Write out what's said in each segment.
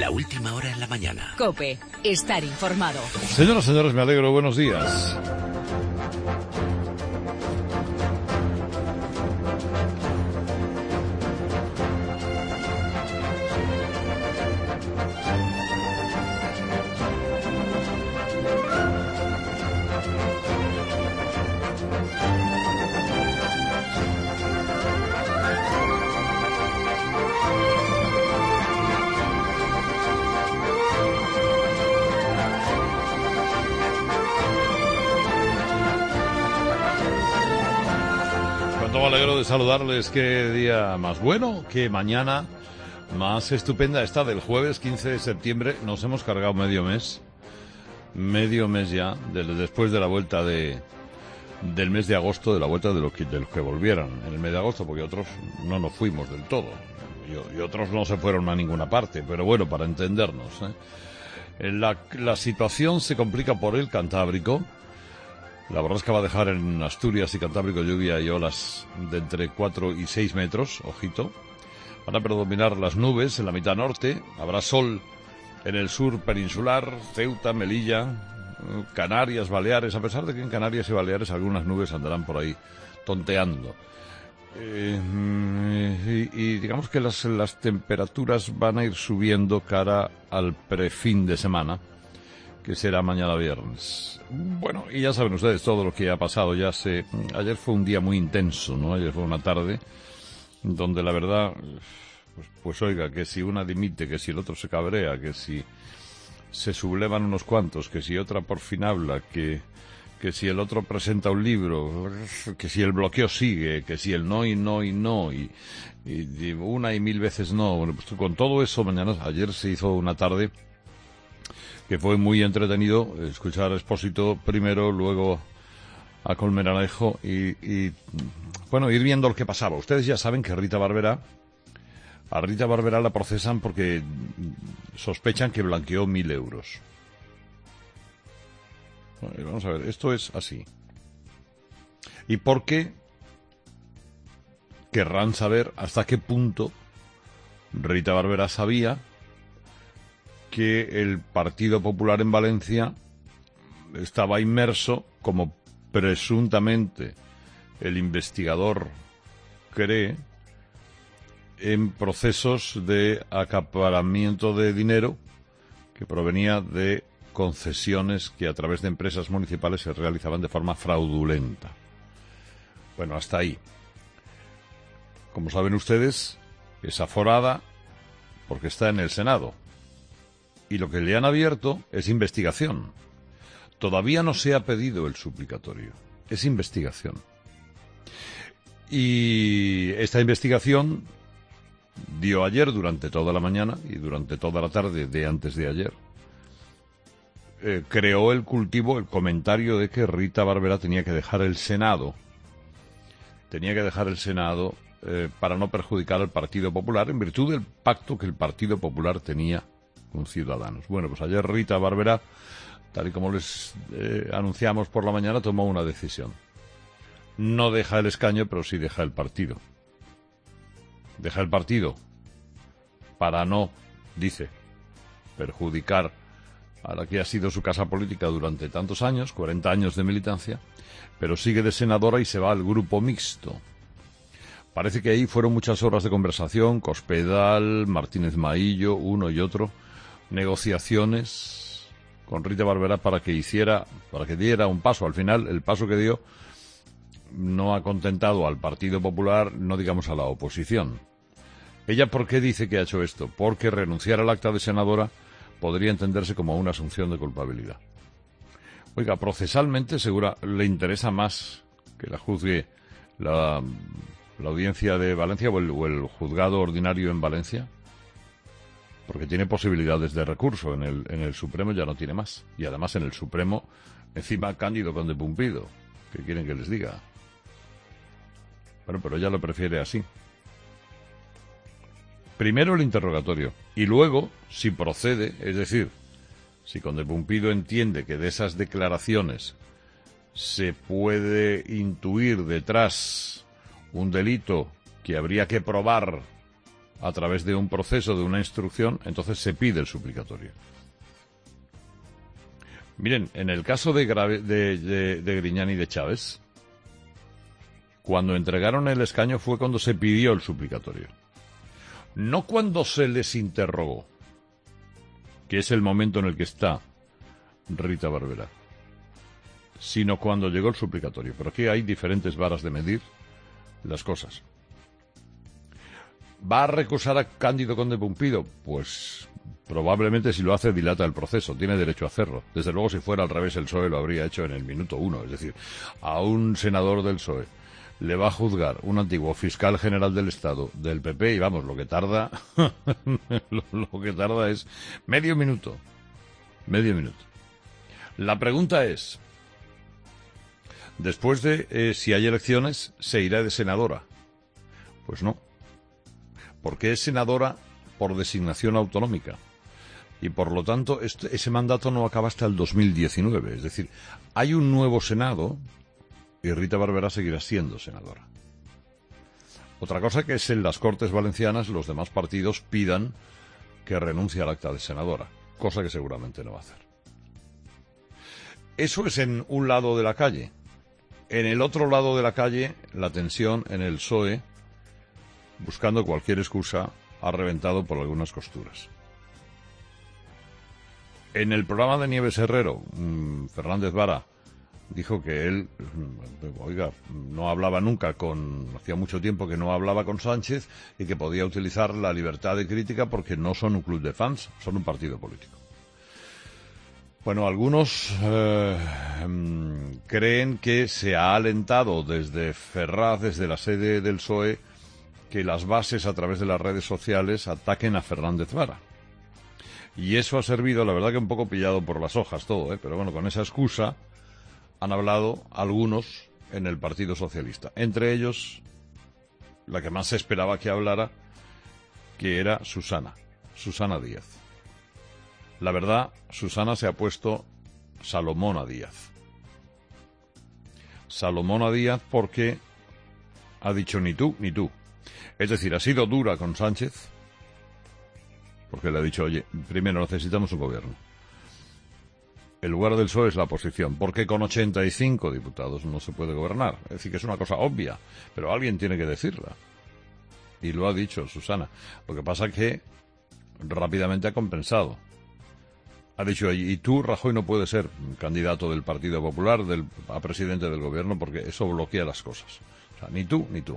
La última hora en la mañana. COPE. Estar informado. Señoras y señores, me alegro. Buenos días. Me alegro de saludarles. Qué día más bueno, qué mañana más estupenda esta del jueves 15 de septiembre. Nos hemos cargado medio mes ya, después de la vuelta del mes de agosto, de la vuelta de los que volvieran en el mes de agosto, porque otros no nos fuimos del todo y otros no se fueron a ninguna parte, pero bueno, para entendernos, la situación se complica por el Cantábrico. La borrasca va a dejar en Asturias y Cantábrico lluvia y olas de entre 4 y 6 metros, ojito. Van a predominar las nubes en la mitad norte, habrá sol en el sur peninsular, Ceuta, Melilla, Canarias, Baleares, a pesar de que en Canarias y Baleares algunas nubes andarán por ahí tonteando. Y digamos que las temperaturas van a ir subiendo cara al prefin de semana, que será mañana viernes. Bueno, y ya saben ustedes todo lo que ha pasado. Ayer fue un día muy intenso, ¿no? Ayer fue una tarde donde la verdad, pues oiga, que si una dimite, que si el otro se cabrea, que si se sublevan unos cuantos, que si otra por fin habla, que si el otro presenta un libro, que si el bloqueo sigue, que si el no y no y no, y una y mil veces no. Bueno, pues con todo eso ayer se hizo una tarde que fue muy entretenido escuchar a Expósito primero, luego a Colmenarejo y bueno, ir viendo lo que pasaba. Ustedes ya saben que a Rita Barberá la procesan porque sospechan que blanqueó 1.000 euros. Bueno, vamos a ver, esto es así. ¿Y por qué? Querrán saber hasta qué punto Rita Barberá sabía que el Partido Popular en Valencia estaba inmerso, como presuntamente el investigador cree, en procesos de acaparamiento de dinero que provenía de concesiones que a través de empresas municipales se realizaban de forma fraudulenta. Bueno, hasta ahí. Como saben ustedes, es aforada porque está en el Senado. Y lo que le han abierto es investigación. Todavía no se ha pedido el suplicatorio. Es investigación. Y esta investigación dio ayer durante toda la mañana y durante toda la tarde de antes de ayer. Creó el comentario de que Rita Barberá tenía que dejar el Senado. Para no perjudicar al Partido Popular en virtud del pacto que el Partido Popular tenía con Ciudadanos. Bueno, pues ayer Rita Barberá, tal y como les anunciamos por la mañana, tomó una decisión. No deja el escaño, pero sí deja el partido. Deja el partido para no, dice, perjudicar a la que ha sido su casa política durante tantos años, 40 años de militancia, pero sigue de senadora y se va al grupo mixto. Parece que ahí fueron muchas horas de conversación, Cospedal, Martínez Maillo, uno y otro, negociaciones con Rita Barberá para que diera un paso. Al final, el paso que dio no ha contentado al Partido Popular, no digamos a la oposición. ¿Ella por qué dice que ha hecho esto? Porque renunciar al acta de senadora podría entenderse como una asunción de culpabilidad. Oiga, procesalmente, segura, le interesa más que la juzgue la audiencia de Valencia o el juzgado ordinario en Valencia, porque tiene posibilidades de recurso. En el Supremo ya no tiene más. Y además en el Supremo, encima Cándido Conde Pumpido. ¿Qué quieren que les diga? Bueno, pero ella lo prefiere así. Primero el interrogatorio y luego, si procede, es decir, si Conde Pumpido entiende que de esas declaraciones se puede intuir detrás un delito que habría que probar a través de un proceso, de una instrucción, entonces se pide el suplicatorio. Miren, en el caso de Griñán y de Chávez, cuando entregaron el escaño fue cuando se pidió el suplicatorio. No cuando se les interrogó, que es el momento en el que está Rita Barberá, sino cuando llegó el suplicatorio. Pero aquí hay diferentes varas de medir las cosas. ¿Va a recusar a Cándido Conde Pumpido? Pues probablemente, si lo hace, dilata el proceso. Tiene derecho a hacerlo. Desde luego, si fuera al revés, el PSOE lo habría hecho en el minuto 1. Es decir, a un senador del PSOE le va a juzgar un antiguo fiscal general del Estado del PP y vamos, lo que tarda lo que tarda es medio minuto. La pregunta es, después de si hay elecciones, ¿se irá de senadora? Pues no, porque es senadora por designación autonómica y por lo tanto ese mandato no acaba hasta el 2019. Es decir, hay un nuevo Senado y Rita Barberá seguirá siendo senadora. Otra cosa que es en las Cortes Valencianas los demás partidos pidan que renuncie al acta de senadora, cosa que seguramente no va a hacer. Eso es en un lado de la calle. En el otro lado de la calle, la tensión en el PSOE, buscando cualquier excusa, ha reventado por algunas costuras. En el programa de Nieves Herrero, Fernández Vara dijo que él, no hablaba nunca hacía mucho tiempo que no hablaba con Sánchez y que podía utilizar la libertad de crítica porque no son un club de fans, son un partido político. Bueno, algunos creen que se ha alentado desde Ferraz, desde la sede del PSOE, que las bases a través de las redes sociales ataquen a Fernández Vara. Y eso ha servido, la verdad que un poco pillado por las hojas todo, pero bueno, con esa excusa han hablado algunos en el Partido Socialista. Entre ellos, la que más se esperaba que hablara, que era Susana Díaz. La verdad, Susana se ha puesto Salomona Díaz. Salomona Díaz porque ha dicho ni tú ni tú. Es decir, ha sido dura con Sánchez, porque le ha dicho, oye, primero necesitamos un gobierno. El lugar del PSOE es la oposición, porque con 85 diputados no se puede gobernar. Es decir, que es una cosa obvia, pero alguien tiene que decirla. Y lo ha dicho Susana. Lo que pasa es que rápidamente ha compensado. Ha dicho, y tú, Rajoy, no puedes ser candidato del Partido Popular a presidente del gobierno porque eso bloquea las cosas. O sea, ni tú ni tú.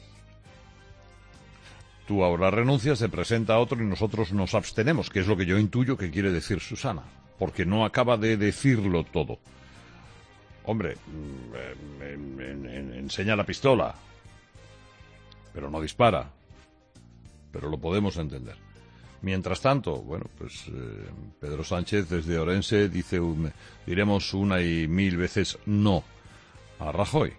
Tú ahora renuncias, se presenta otro y nosotros nos abstenemos, que es lo que yo intuyo que quiere decir Susana, porque no acaba de decirlo todo. Hombre, enseña la pistola, pero no dispara, pero lo podemos entender. Mientras tanto, bueno, pues Pedro Sánchez desde Orense dice, diremos 1 y 1000 veces no a Rajoy.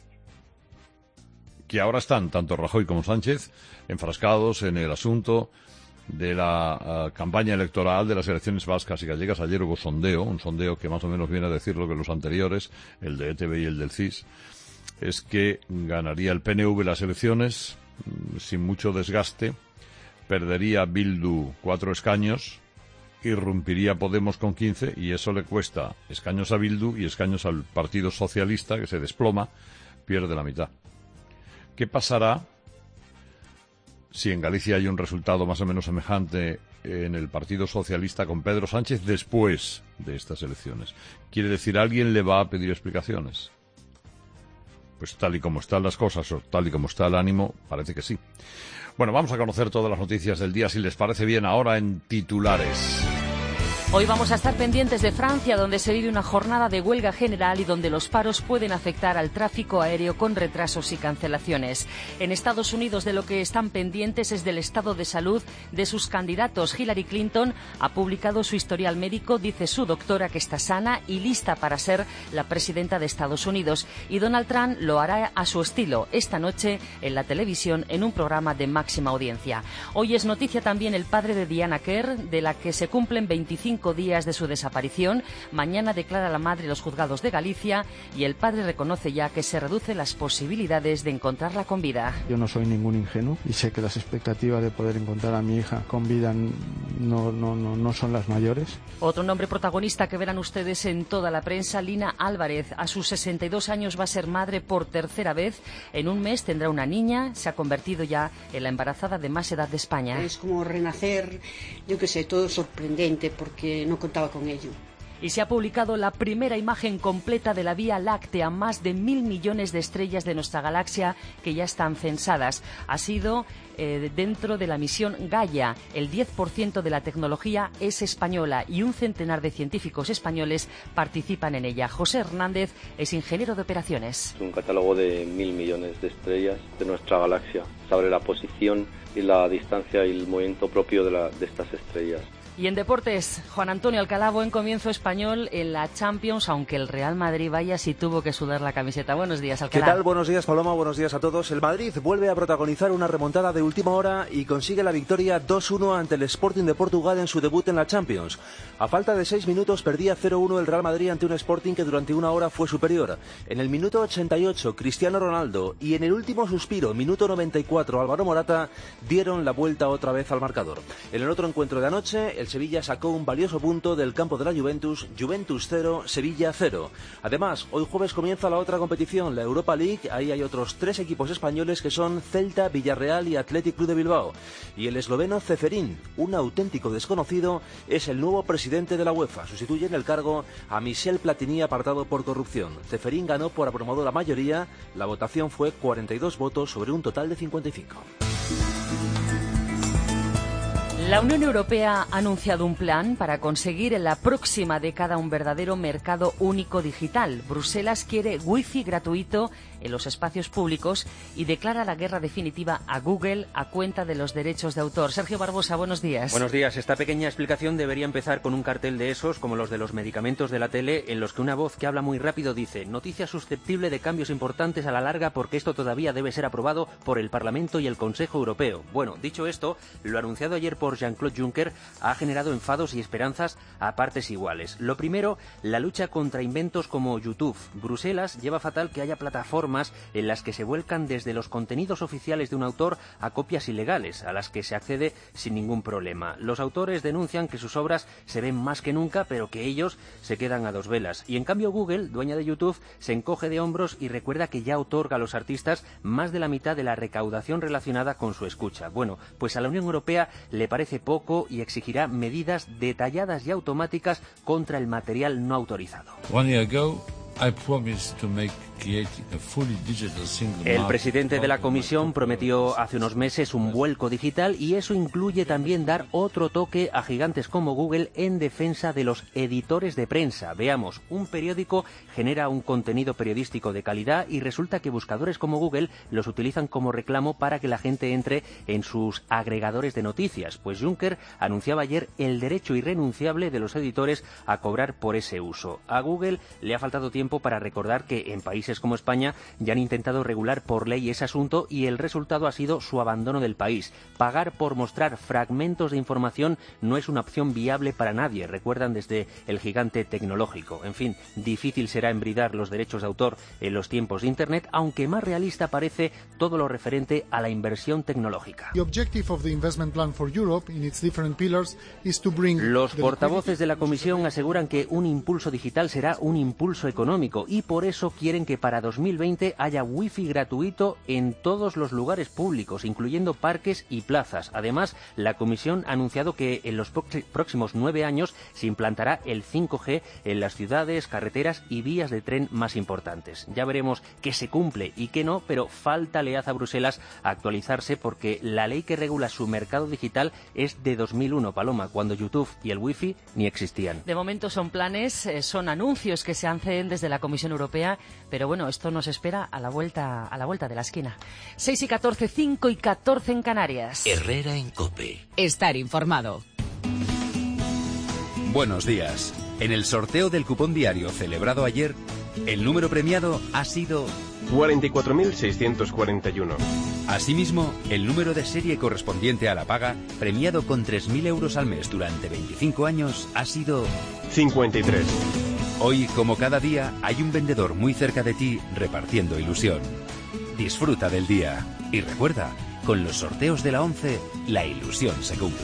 Que ahora están tanto Rajoy como Sánchez enfrascados en el asunto de la campaña electoral de las elecciones vascas y gallegas. Ayer hubo un sondeo que más o menos viene a decir lo que los anteriores, el de ETV y el del CIS, es que ganaría el PNV las elecciones sin mucho desgaste, perdería Bildu 4 escaños, irrumpiría Podemos con 15 y eso le cuesta escaños a Bildu y escaños al Partido Socialista, que se desploma, pierde la mitad. ¿Qué pasará si en Galicia hay un resultado más o menos semejante en el Partido Socialista con Pedro Sánchez después de estas elecciones? ¿Quiere decir, alguien le va a pedir explicaciones? Pues tal y como están las cosas, o tal y como está el ánimo, parece que sí. Bueno, vamos a conocer todas las noticias del día, si les parece bien, ahora en titulares. Hoy vamos a estar pendientes de Francia, donde se vive una jornada de huelga general y donde los paros pueden afectar al tráfico aéreo con retrasos y cancelaciones. En Estados Unidos, de lo que están pendientes es del estado de salud de sus candidatos. Hillary Clinton ha publicado su historial médico, dice su doctora que está sana y lista para ser la presidenta de Estados Unidos. Y Donald Trump lo hará a su estilo, esta noche en la televisión, en un programa de máxima audiencia. Hoy es noticia también el padre de Diana Kerr, de la que se cumplen 25 5 días de su desaparición. Mañana declara la madre los juzgados de Galicia y el padre reconoce ya que se reducen las posibilidades de encontrarla con vida. Yo no soy ningún ingenuo y sé que las expectativas de poder encontrar a mi hija con vida no son las mayores. Otro nombre protagonista que verán ustedes en toda la prensa, Lina Álvarez. A sus 62 años va a ser madre por tercera vez. En un mes tendrá una niña. Se ha convertido ya en la embarazada de más edad de España. Es como renacer, yo qué sé, todo sorprendente porque no contaba con ello. Y se ha publicado la primera imagen completa de la Vía Láctea, más de 1.000 millones de estrellas de nuestra galaxia que ya están censadas. Ha sido dentro de la misión Gaia. El 10% de la tecnología es española y un centenar de científicos españoles participan en ella. José Hernández es ingeniero de operaciones. Es un catálogo de 1.000 millones de estrellas de nuestra galaxia. Sabe la posición y la distancia y el movimiento propio de estas estrellas. Y en deportes, Juan Antonio Alcalá, buen comienzo español en la Champions, aunque el Real Madrid vaya si tuvo que sudar la camiseta. Buenos días, Alcalá. ¿Qué tal? Buenos días, Paloma. Buenos días a todos. El Madrid vuelve a protagonizar una remontada de última hora y consigue la victoria 2-1 ante el Sporting de Portugal en su debut en la Champions. A falta de 6 minutos perdía 0-1 el Real Madrid ante un Sporting que durante una hora fue superior. En el minuto 88, Cristiano Ronaldo y en el último suspiro, minuto 94, Álvaro Morata dieron la vuelta otra vez al marcador. En el otro encuentro de anoche, el Sevilla sacó un valioso punto del campo de la Juventus 0, Sevilla 0. Además, hoy jueves comienza la otra competición, la Europa League. Ahí hay otros 3 equipos españoles que son Celta, Villarreal y Athletic Club de Bilbao. Y el esloveno Ceferín, un auténtico desconocido, es el nuevo presidente de la UEFA. Sustituye en el cargo a Michel Platini, apartado por corrupción. Ceferín ganó por abrumadora mayoría. La votación fue 42 votos sobre un total de 55. La Unión Europea ha anunciado un plan para conseguir en la próxima década un verdadero mercado único digital. Bruselas quiere wifi gratuito en los espacios públicos y declara la guerra definitiva a Google a cuenta de los derechos de autor. Sergio Barbosa, buenos días. Buenos días. Esta pequeña explicación debería empezar con un cartel de esos, como los de los medicamentos de la tele, en los que una voz que habla muy rápido dice: noticia susceptible de cambios importantes a la larga porque esto todavía debe ser aprobado por el Parlamento y el Consejo Europeo. Bueno, dicho esto, lo anunciado ayer por Jean-Claude Juncker ha generado enfados y esperanzas a partes iguales. Lo primero, la lucha contra inventos como YouTube. Bruselas lleva fatal que haya plataformas en las que se vuelcan desde los contenidos oficiales de un autor a copias ilegales, a las que se accede sin ningún problema. Los autores denuncian que sus obras se ven más que nunca, pero que ellos se quedan a dos velas. Y en cambio Google, dueña de YouTube, se encoge de hombros y recuerda que ya otorga a los artistas más de la mitad de la recaudación relacionada con su escucha. Bueno, pues a la Unión Europea le parece poco y exigirá medidas detalladas y automáticas contra el material no autorizado. El presidente de la Comisión prometió hace unos meses un vuelco digital y eso incluye también dar otro toque a gigantes como Google en defensa de los editores de prensa. Veamos, un periódico genera un contenido periodístico de calidad y resulta que buscadores como Google los utilizan como reclamo para que la gente entre en sus agregadores de noticias. Pues Juncker anunciaba ayer el derecho irrenunciable de los editores a cobrar por ese uso. A Google le ha faltado tiempo para recordar que en países como España ya han intentado regular por ley ese asunto y el resultado ha sido su abandono del país. Pagar por mostrar fragmentos de información no es una opción viable para nadie, recuerdan desde el gigante tecnológico. En fin, difícil será embridar los derechos de autor en los tiempos de Internet, aunque más realista parece todo lo referente a la inversión tecnológica. Los portavoces de la Comisión aseguran que un impulso digital será un impulso económico y por eso quieren que para 2020 haya wifi gratuito en todos los lugares públicos, incluyendo parques y plazas. Además, la Comisión ha anunciado que en los próximos 9 años se implantará el 5G en las ciudades, carreteras y vías de tren más importantes. Ya veremos qué se cumple y qué no, pero falta le hace a Bruselas actualizarse porque la ley que regula su mercado digital es de 2001, Paloma, cuando YouTube y el wifi ni existían. De momento son planes, son anuncios que se hacen desde la Comisión Europea, pero bueno, esto nos espera a la vuelta de la esquina. 6:14, 5:14 en Canarias. Herrera en COPE. Estar informado. Buenos días. En el sorteo del cupón diario celebrado ayer, el número premiado ha sido 44.641. Asimismo, el número de serie correspondiente a la paga, premiado con 3.000 euros al mes durante 25 años, ha sido 53. Hoy, como cada día, hay un vendedor muy cerca de ti repartiendo ilusión. Disfruta del día y recuerda, con los sorteos de la 11, la ilusión se cumple.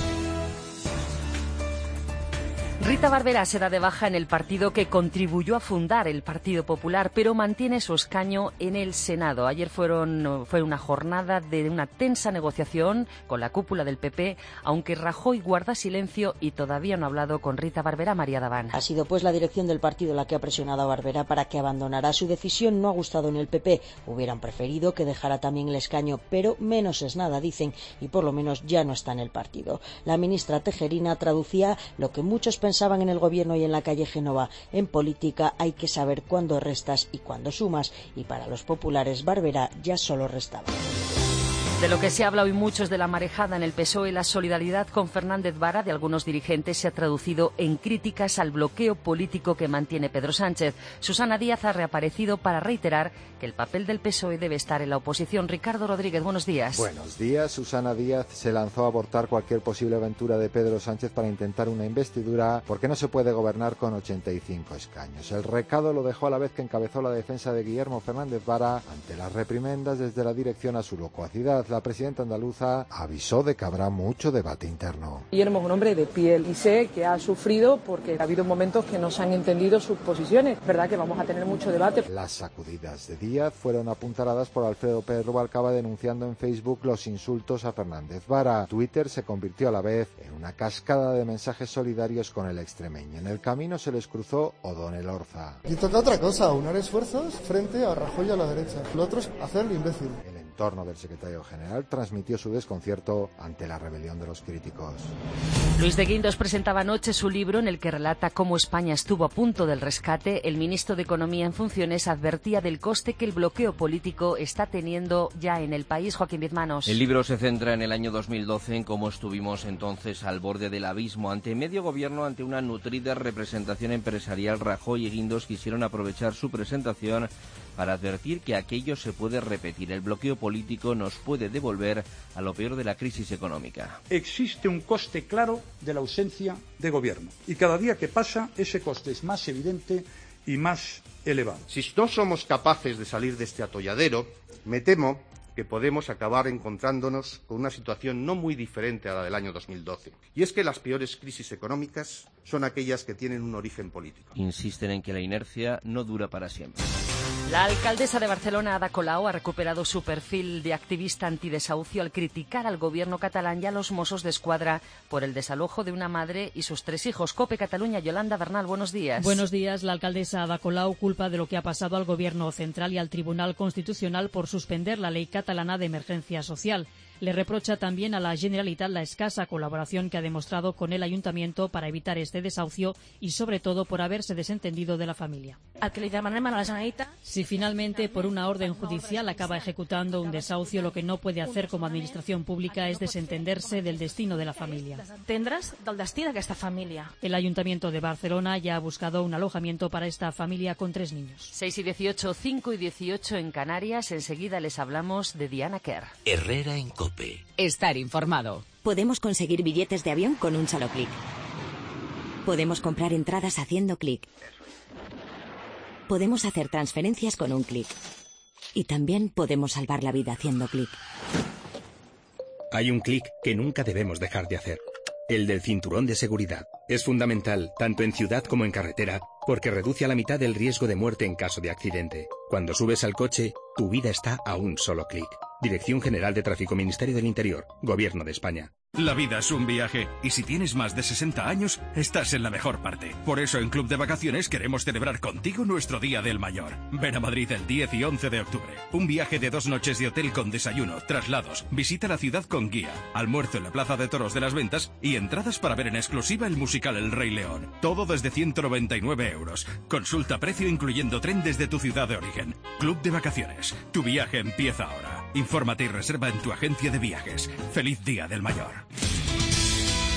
Rita Barberá se da de baja en el partido que contribuyó a fundar el Partido Popular, pero mantiene su escaño en el Senado. Ayer fue una jornada de una tensa negociación con la cúpula del PP, aunque Rajoy guarda silencio y todavía no ha hablado con Rita Barberá. María Daván. Ha sido pues la dirección del partido la que ha presionado a Barberá para que abandonara. Su decisión no ha gustado en el PP. Hubieran preferido que dejara también el escaño, pero menos es nada, dicen, y por lo menos ya no está en el partido. La ministra Tejerina traducía lo que muchos pensaban en el gobierno y en la calle Génova: en política hay que saber cuándo restas y cuándo sumas, y para los populares Barberá ya solo restaba. De lo que se habla hoy mucho es de la marejada en el PSOE. La solidaridad con Fernández Vara de algunos dirigentes se ha traducido en críticas al bloqueo político que mantiene Pedro Sánchez. Susana Díaz ha reaparecido para reiterar que el papel del PSOE debe estar en la oposición. Ricardo Rodríguez, buenos días. Buenos días. Susana Díaz se lanzó a abortar cualquier posible aventura de Pedro Sánchez para intentar una investidura, porque no se puede gobernar con 85 escaños. El recado lo dejó a la vez que encabezó la defensa de Guillermo Fernández Vara ante las reprimendas desde la dirección a su locuacidad. La presidenta andaluza avisó de que habrá mucho debate interno. Guillermo es un hombre de piel y sé que ha sufrido porque ha habido momentos que no se han entendido sus posiciones. Verdad que vamos a tener mucho debate. Las sacudidas de Díaz fueron apuntaladas por Alfredo Pérez Rubalcaba, denunciando en Facebook los insultos a Fernández Vara. Twitter se convirtió a la vez en una cascada de mensajes solidarios con el extremeño. En el camino se les cruzó O'Donnell Orza. Y toca otra cosa, unar esfuerzos frente a Rajoy a la derecha. Lo otro es hacerlo imbécil. El entorno del secretario general transmitió su desconcierto ante la rebelión de los críticos. Luis de Guindos presentaba anoche su libro en el que relata cómo España estuvo a punto del rescate. El ministro de Economía en funciones advertía del coste que el bloqueo político está teniendo ya en el país. Joaquín Bizmanos. El libro se centra en el año 2012, en cómo estuvimos entonces al borde del abismo. Ante medio gobierno, ante una nutrida representación empresarial, Rajoy y Guindos quisieron aprovechar su presentación para advertir que aquello se puede repetir. El bloqueo político nos puede devolver a lo peor de la crisis económica. Existe un coste claro de la ausencia de gobierno y cada día que pasa ese coste es más evidente y más elevado. Si no somos capaces de salir de este atolladero, me temo que podemos acabar encontrándonos con una situación no muy diferente a la del año 2012. Y es que las peores crisis económicas son aquellas que tienen un origen político. Insisten en que la inercia no dura para siempre. La alcaldesa de Barcelona, Ada Colau, ha recuperado su perfil de activista antidesahucio al criticar al gobierno catalán y a los Mossos de Escuadra por el desalojo de una madre y sus 3 hijos. COPE Cataluña, Yolanda Bernal, buenos días. Buenos días. La alcaldesa Ada Colau culpa de lo que ha pasado al Gobierno central y al Tribunal Constitucional por suspender la ley catalana de emergencia social. Le reprocha también a la Generalitat la escasa colaboración que ha demostrado con el Ayuntamiento para evitar este desahucio y, sobre todo, por haberse desentendido de la familia. Si finalmente, por una orden judicial, acaba ejecutando un desahucio, lo que no puede hacer como administración pública es desentenderse del destino de la familia. El Ayuntamiento de Barcelona ya ha buscado un alojamiento para esta familia con 3 niños. 6 y 18, 5 y 18 en Canarias. Enseguida les hablamos de Diana Kerr. Herrera en COPE. Estar informado. Podemos conseguir billetes de avión con un solo clic. Podemos comprar entradas haciendo clic. Podemos hacer transferencias con un clic. Y también podemos salvar la vida haciendo clic. Hay un clic que nunca debemos dejar de hacer. El del cinturón de seguridad. Es fundamental, tanto en ciudad como en carretera, porque reduce a la mitad el riesgo de muerte en caso de accidente. Cuando subes al coche, tu vida está a un solo clic. Dirección General de Tráfico, Ministerio del Interior, Gobierno de España. La vida es un viaje, y si tienes más de 60 años, estás en la mejor parte. Por eso en Club de Vacaciones queremos celebrar contigo nuestro Día del Mayor. Ven a Madrid el 10 y 11 de octubre. Un viaje de 2 noches de hotel con desayuno, traslados, visita la ciudad con guía, almuerzo en la Plaza de Toros de las Ventas y entradas para ver en exclusiva el musical El Rey León. Todo desde 199 euros. Consulta precio incluyendo tren desde tu ciudad de origen. Club de Vacaciones. Tu viaje empieza ahora. Infórmate y reserva en tu agencia de viajes. Feliz Día del Mayor.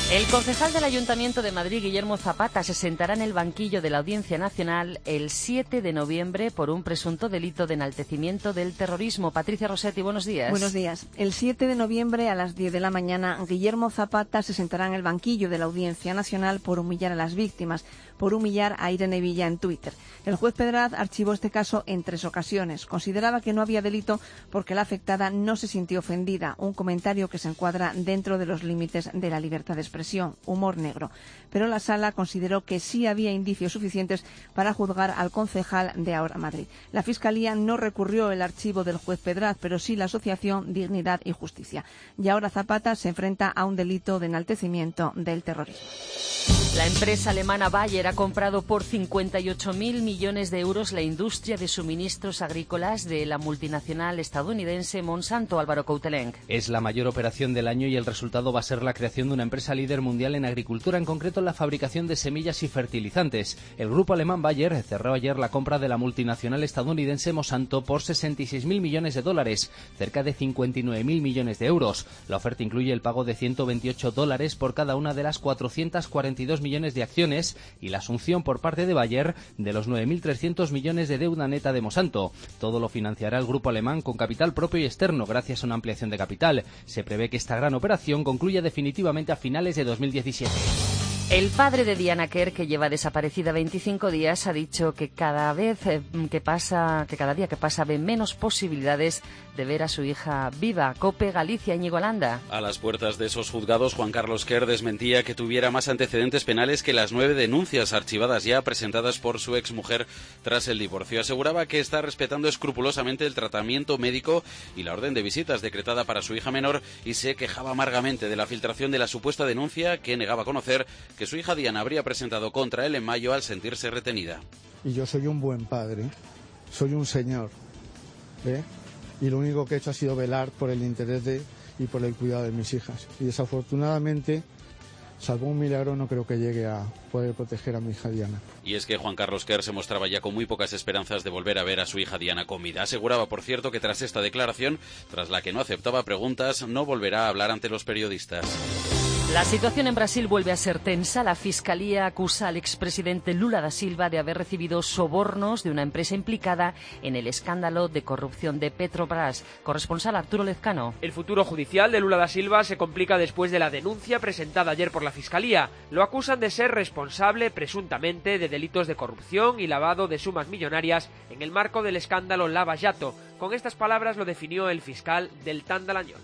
El concejal del Ayuntamiento de Madrid, Guillermo Zapata, se sentará en el banquillo de la Audiencia Nacional el 7 de noviembre por un presunto delito de enaltecimiento del terrorismo. Patricia Rossetti, buenos días. Buenos días. El 7 de noviembre a las 10 de la mañana, Guillermo Zapata se sentará en el banquillo de la Audiencia Nacional por humillar a las víctimas, por humillar a Irene Villa en Twitter. El juez Pedraz archivó este caso en 3 ocasiones. Consideraba que no había delito porque la afectada no se sintió ofendida, un comentario que se encuadra dentro de los límites de la libertad de expresión, humor negro. Pero la Sala consideró que sí había indicios suficientes para juzgar al concejal de Ahora Madrid. La Fiscalía no recurrió el archivo del juez Pedraz, pero sí la asociación Dignidad y Justicia. Y ahora Zapata se enfrenta a un delito de enaltecimiento del terrorismo. La empresa alemana Bayer ha comprado por 58.000 millones de euros la industria de suministros agrícolas de la multinacional estadounidense Monsanto. Álvaro Coutelenc. Es la mayor operación del año y el resultado va a ser la creación de una empresa líder mundial en agricultura, en concreto en la fabricación de semillas y fertilizantes. El grupo alemán Bayer cerró ayer la compra de la multinacional estadounidense Monsanto por 66.000 millones de dólares, cerca de 59.000 millones de euros. La oferta incluye el pago de $128 por cada una de las 442 millones de acciones y la asunción por parte de Bayer de los 9.300 millones de deuda neta de Monsanto. Todo lo financiará el grupo alemán con capital propio y externo gracias a una ampliación de capital. Se prevé que esta gran operación concluya definitivamente a finales de 2017. El padre de Diana Kerr, que lleva desaparecida 25 días, ha dicho que cada día que pasa ve menos posibilidades de ver a su hija viva. COPE Galicia, Íñigo Landa. A las puertas de esos juzgados, Juan Carlos Kerr desmentía que tuviera más antecedentes penales que las 9 denuncias archivadas ya presentadas por su exmujer tras el divorcio. Aseguraba que está respetando escrupulosamente el tratamiento médico y la orden de visitas decretada para su hija menor y se quejaba amargamente de la filtración de la supuesta denuncia que negaba conocer que su hija Diana habría presentado contra él en mayo al sentirse retenida. Y yo soy un buen padre, soy un señor, y lo único que he hecho ha sido velar por el interés y por el cuidado de mis hijas. Y desafortunadamente, salvo un milagro, no creo que llegue a poder proteger a mi hija Diana. Y es que Juan Carlos Kerr se mostraba ya con muy pocas esperanzas de volver a ver a su hija Diana con vida. Aseguraba, por cierto, que tras esta declaración, tras la que no aceptaba preguntas, no volverá a hablar ante los periodistas. La situación en Brasil vuelve a ser tensa. La Fiscalía acusa al expresidente Lula da Silva de haber recibido sobornos de una empresa implicada en el escándalo de corrupción de Petrobras. Corresponsal Arturo Lezcano. El futuro judicial de Lula da Silva se complica después de la denuncia presentada ayer por la Fiscalía. Lo acusan de ser responsable, presuntamente, de delitos de corrupción y lavado de sumas millonarias en el marco del escándalo Lava Jato. Con estas palabras lo definió el fiscal Deltan Dallagnol.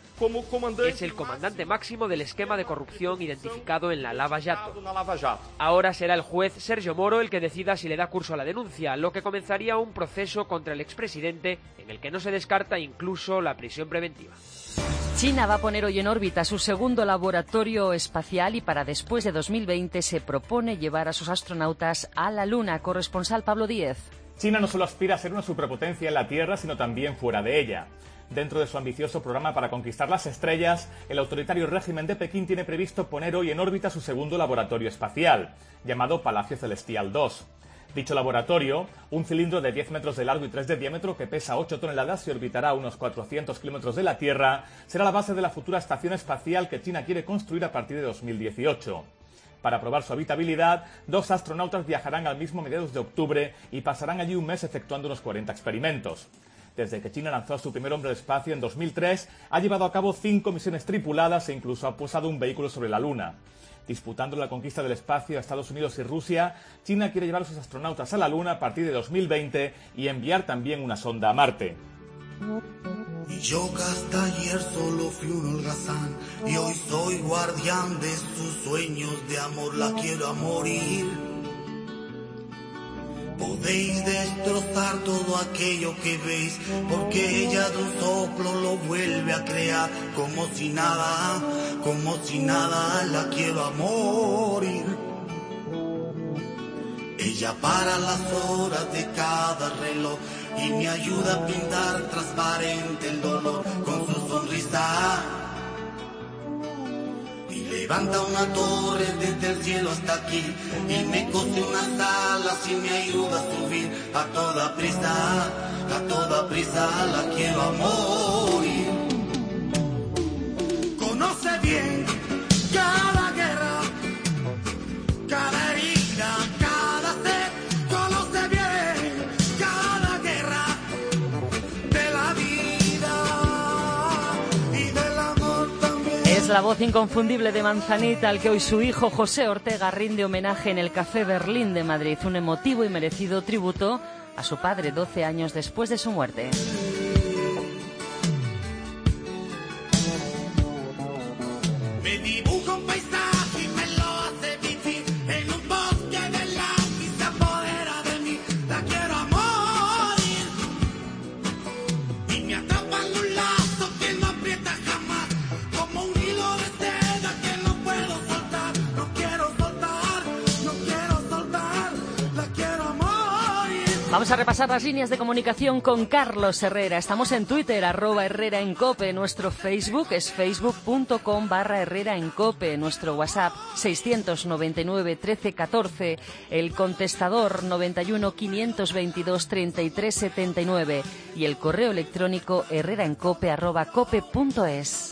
Es el comandante máximo del esquema de corrupción identificado en la Lava Jato. Ahora será el juez Sergio Moro el que decida si le da curso a la denuncia, lo que comenzaría un proceso contra el expresidente en el que no se descarta incluso la prisión preventiva. China va a poner hoy en órbita su segundo laboratorio espacial y para después de 2020 se propone llevar a sus astronautas a la Luna. Corresponsal Pablo Díez. China no solo aspira a ser una superpotencia en la Tierra, sino también fuera de ella. Dentro de su ambicioso programa para conquistar las estrellas, el autoritario régimen de Pekín tiene previsto poner hoy en órbita su segundo laboratorio espacial, llamado Palacio Celestial 2. Dicho laboratorio, un cilindro de 10 metros de largo y 3 de diámetro que pesa 8 toneladas y orbitará a unos 400 kilómetros de la Tierra, será la base de la futura estación espacial que China quiere construir a partir de 2018. Para probar su habitabilidad, 2 astronautas viajarán al mismo mediados de octubre y pasarán allí un mes efectuando unos 40 experimentos. Desde que China lanzó a su primer hombre al espacio en 2003, ha llevado a cabo 5 misiones tripuladas e incluso ha posado un vehículo sobre la Luna. Disputando la conquista del espacio a Estados Unidos y Rusia, China quiere llevar a sus astronautas a la Luna a partir de 2020 y enviar también una sonda a Marte. Y yo que hasta ayer solo fui un holgazán y hoy soy guardián de sus sueños de amor, la quiero a morir. Podéis destrozar todo aquello que veis, porque ella de un soplo lo vuelve a crear, como si nada, la quiero a morir. Ella para las horas de cada reloj y me ayuda a pintar transparente el dolor con su sonrisa. Y levanta una torre desde el cielo hasta aquí y me cose unas alas y me ayuda a subir a toda prisa la quiero a morir. Conoce bien cada guerra la voz inconfundible de Manzanita, al que hoy su hijo José Ortega rinde homenaje en el Café Berlín de Madrid, un emotivo y merecido tributo a su padre 12 años después de su muerte. Me dibuja un paisaje y me lo hace vivir en un bosque de lápiz, y se apodera de mí, la quiero a morir. Y me atrapa en un lazo que no aprieta jamás, como un hilo de seda que no puedo soltar. No quiero soltar, no quiero soltar, la quiero a morir. Vamos a repasar las líneas de comunicación con Carlos Herrera. Estamos en Twitter, @Herrera en Cope. Nuestro Facebook es facebook.com/Herrera en Cope. Nuestro WhatsApp 699 13 14. El contestador 91 522 33 79. Y el correo electrónico herreraencope@cope.es.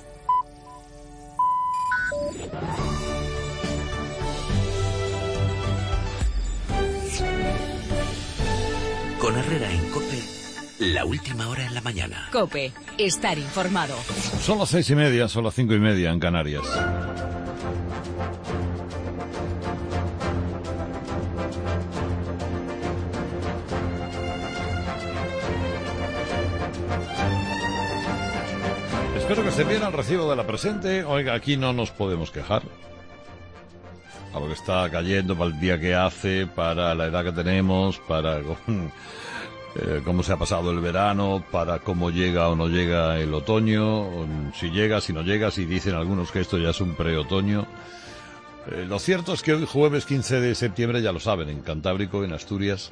Con Herrera en COPE, la última hora en la mañana. COPE, estar informado. Son las 6:30, son las 5:30 en Canarias. Espero que esté bien al recibo de la presente. Oiga, aquí no nos podemos quejar. A lo que está cayendo, para el día que hace, para la edad que tenemos, para cómo se ha pasado el verano, para cómo llega o no llega el otoño, si llega, si no llega, si dicen algunos que esto ya es un preotoño. Lo cierto es que hoy, jueves 15 de septiembre, ya lo saben, en Cantábrico, en Asturias,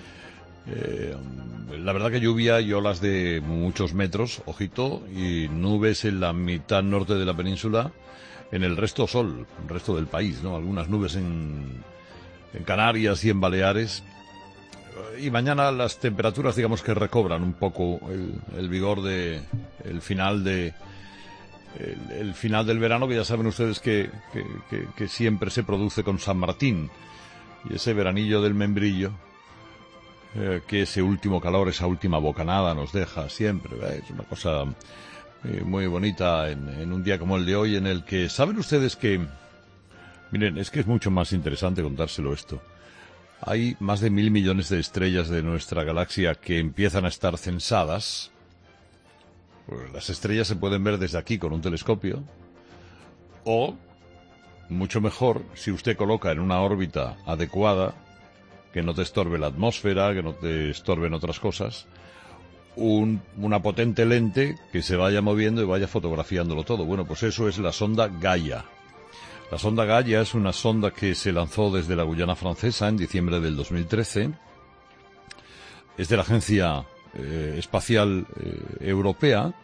la verdad que lluvia y olas de muchos metros, ojito, y nubes en la mitad norte de la península. En el resto sol, el resto del país, ¿no? Algunas nubes en Canarias y en Baleares. Y mañana las temperaturas, digamos que recobran un poco el vigor de el final del verano, que ya saben ustedes que siempre se produce con San Martín. Y ese veranillo del membrillo, que ese último calor, esa última bocanada nos deja siempre, ¿verdad? Es una cosa muy bonita en un día como el de hoy, en el que, ¿saben ustedes que? Miren, es que es mucho más interesante contárselo esto. Hay más de 1.000 millones de estrellas de nuestra galaxia que empiezan a estar censadas. Pues las estrellas se pueden ver desde aquí con un telescopio, o, mucho mejor, si usted coloca en una órbita adecuada, que no te estorbe la atmósfera, que no te estorben otras cosas, una potente lente que se vaya moviendo y vaya fotografiándolo todo. Bueno, pues eso es la sonda Gaia. La sonda Gaia es una sonda que se lanzó desde la Guyana Francesa en diciembre del 2013. Es de la Agencia Espacial Europea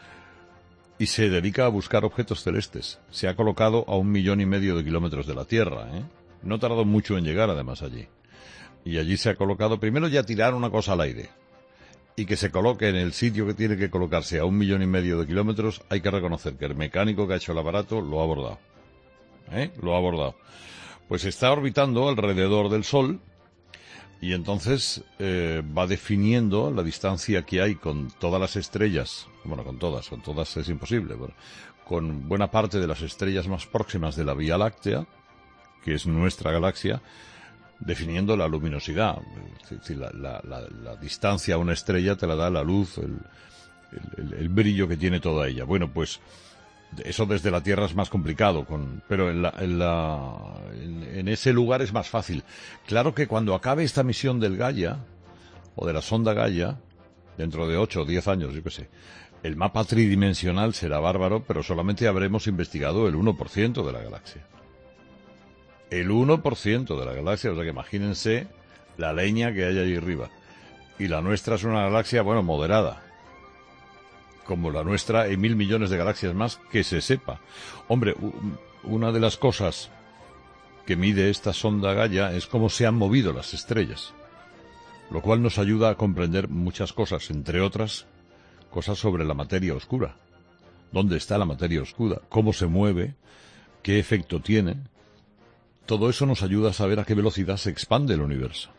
y se dedica a buscar objetos celestes. Se ha colocado a 1,5 millones de kilómetros de la Tierra, ¿eh? No tardó mucho en llegar, además, allí. Y allí se ha colocado, primero ya tirar una cosa al aire, y que se coloque en el sitio que tiene que colocarse a 1,5 millones de kilómetros. Hay que reconocer que el mecánico que ha hecho el aparato lo ha abordado. Lo ha abordado. Pues está orbitando alrededor del Sol, y entonces va definiendo la distancia que hay con todas las estrellas. Bueno, con todas es imposible. Bueno, con buena parte de las estrellas más próximas de la Vía Láctea, que es nuestra galaxia, definiendo la luminosidad. Es decir, la distancia a una estrella te la da la luz, el brillo que tiene toda ella. Bueno, pues eso desde la Tierra es más complicado, pero en ese lugar es más fácil. Claro que cuando acabe esta misión del Gaia, o de la sonda Gaia, dentro de 8 o 10 años, yo qué sé, el mapa tridimensional será bárbaro, pero solamente habremos investigado el 1% de la galaxia. El 1% de la galaxia, o sea que imagínense la leña que hay allí arriba. Y la nuestra es una galaxia, bueno, moderada, como la nuestra en 1.000 millones de galaxias más, que se sepa. Hombre, una de las cosas que mide esta sonda Gaia es cómo se han movido las estrellas, lo cual nos ayuda a comprender muchas cosas, entre otras cosas sobre la materia oscura. ¿Dónde está la materia oscura? ¿Cómo se mueve? ¿Qué efecto tiene? Todo eso nos ayuda a saber a qué velocidad se expande el universo.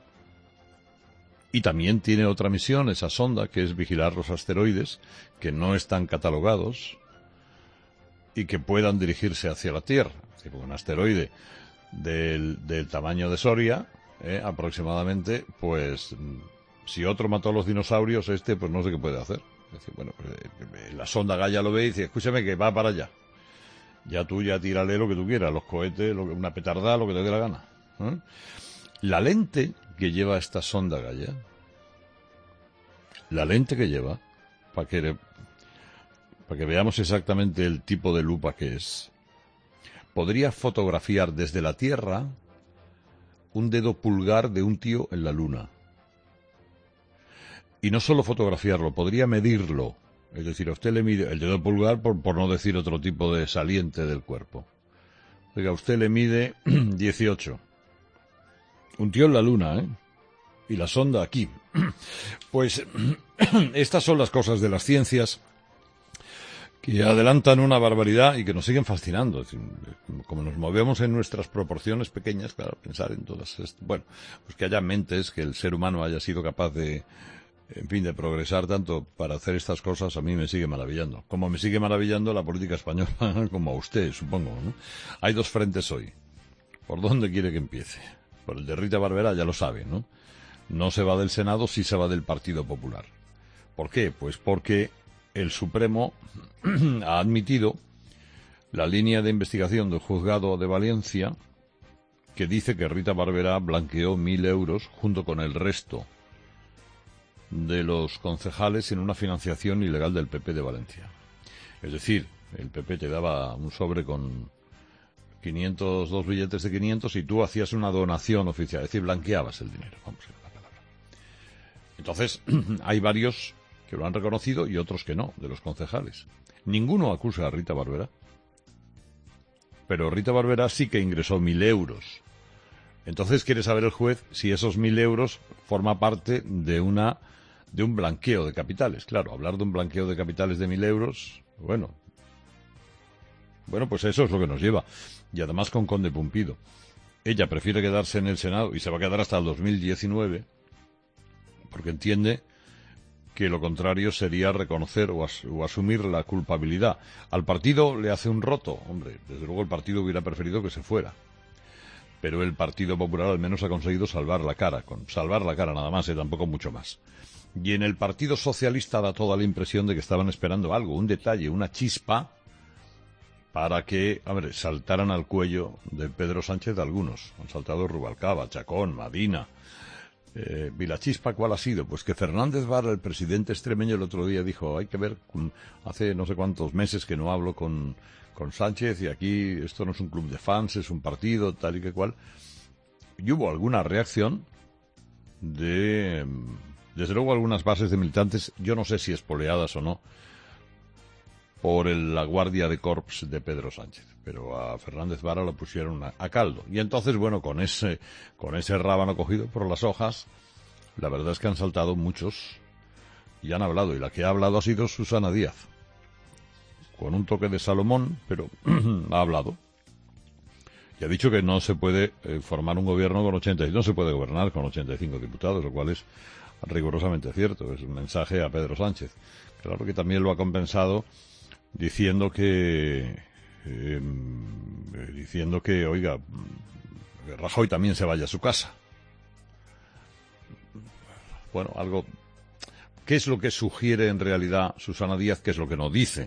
Y también tiene otra misión, esa sonda, que es vigilar los asteroides, que no están catalogados, y que puedan dirigirse hacia la Tierra. Es decir, un asteroide del tamaño de Soria, aproximadamente, pues si otro mató a los dinosaurios, pues no sé qué puede hacer. Es decir, bueno, la sonda Gaia lo ve y dice, escúchame que va para allá. Ya tú ya tírale lo que tú quieras, los cohetes, una petardada, lo que te dé la gana. La lente que lleva esta sonda Gaia, para que veamos exactamente el tipo de lupa que es, podría fotografiar desde la Tierra un dedo pulgar de un tío en la Luna. Y no solo fotografiarlo, podría medirlo. Es decir, a usted le mide el dedo pulgar, por no decir otro tipo de saliente del cuerpo. Oiga, a usted le mide 18. Un tío en la Luna, ¿eh? Y la sonda aquí. Pues estas son las cosas de las ciencias que adelantan una barbaridad y que nos siguen fascinando. Es decir, como nos movemos en nuestras proporciones pequeñas, claro, pensar en todas bueno, pues que haya mentes, que el ser humano haya sido capaz de, en fin, de progresar tanto para hacer estas cosas, a mí me sigue maravillando. Como me sigue maravillando la política española, como a usted, supongo, ¿no? Hay dos frentes hoy. ¿Por dónde quiere que empiece? Por el de Rita Barberá, ya lo sabe, ¿no? No se va del Senado, sí se va del Partido Popular. ¿Por qué? Pues porque el Supremo ha admitido la línea de investigación del juzgado de Valencia que dice que Rita Barberá blanqueó 1.000 euros junto con el resto de los concejales en una financiación ilegal del PP de Valencia. Es decir, el PP te daba un sobre con 2 billetes de 500 y tú hacías una donación oficial, es decir, blanqueabas el dinero. Vamos a ver la palabra. Entonces, hay varios que lo han reconocido y otros que no, de los concejales. Ninguno acusa a Rita Barberá. Pero Rita Barberá sí que ingresó 1.000 euros. Entonces quiere saber el juez si esos 1.000 euros forma parte de un blanqueo de capitales. Claro, hablar de un blanqueo de capitales de 1.000 euros, bueno, pues eso es lo que nos lleva. Y además con Conde Pumpido. Ella prefiere quedarse en el Senado y se va a quedar hasta el 2019 porque entiende que lo contrario sería reconocer o asumir la culpabilidad. Al partido le hace un roto. Hombre, desde luego el partido hubiera preferido que se fuera. Pero el Partido Popular al menos ha conseguido salvar la cara. Con salvar la cara nada más, tampoco mucho más. Y en el Partido Socialista da toda la impresión de que estaban esperando algo, un detalle, una chispa, para que, saltaran al cuello de Pedro Sánchez algunos. Han saltado Rubalcaba, Chacón, Madina. ¿Y la chispa cuál ha sido? Pues que Fernández Vara, el presidente extremeño, el otro día dijo, hay que ver, hace no sé cuántos meses que no hablo con Sánchez y aquí esto no es un club de fans, es un partido, tal y que cual. Y hubo alguna reacción desde luego algunas bases de militantes, yo no sé si espoleadas o no, por la guardia de corps de Pedro Sánchez. Pero a Fernández Vara lo pusieron a caldo. Y entonces, bueno, con ese rábano cogido por las hojas, la verdad es que han saltado muchos y han hablado. Y la que ha hablado ha sido Susana Díaz. Con un toque de Salomón, pero ha hablado. Y ha dicho que no se puede formar un gobierno con 85, no se puede gobernar con 85 diputados, lo cual es rigurosamente cierto. Es un mensaje a Pedro Sánchez. Claro que también lo ha compensado diciendo que oiga, Rajoy también se vaya a su casa. Bueno, algo. ¿Qué es lo que sugiere en realidad Susana Díaz? ¿Qué es lo que no dice?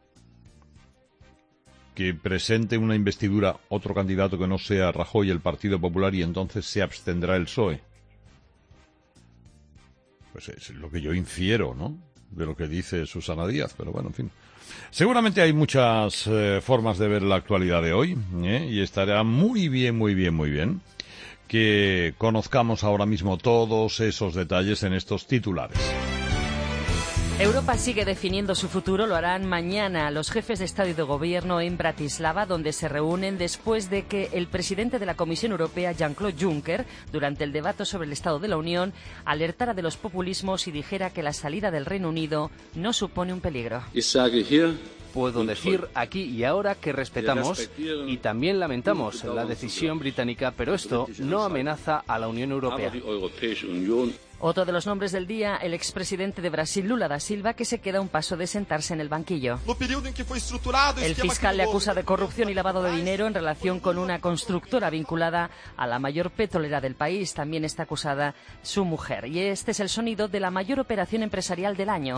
Que presente una investidura otro candidato que no sea Rajoy, el Partido Popular, y entonces se abstendrá el PSOE. Pues es lo que yo infiero, ¿no?, de lo que dice Susana Díaz, pero bueno, en fin. Seguramente hay muchas formas de ver la actualidad de hoy, y estará muy bien que conozcamos ahora mismo todos esos detalles en estos titulares. Europa sigue definiendo su futuro, lo harán mañana los jefes de Estado y de Gobierno en Bratislava, donde se reúnen después de que el presidente de la Comisión Europea, Jean-Claude Juncker, durante el debate sobre el Estado de la Unión, alertara de los populismos y dijera que la salida del Reino Unido no supone un peligro. Ich sage hier puedo decir aquí y ahora que respetamos y también lamentamos la decisión británica, pero esto no amenaza a la Unión Europea. Otro de los nombres del día, el expresidente de Brasil, Lula da Silva, que se queda a un paso de sentarse en el banquillo. El fiscal le acusa de corrupción y lavado de dinero en relación con una constructora vinculada a la mayor petrolera del país. También está acusada su mujer. Y este es el sonido de la mayor operación empresarial del año.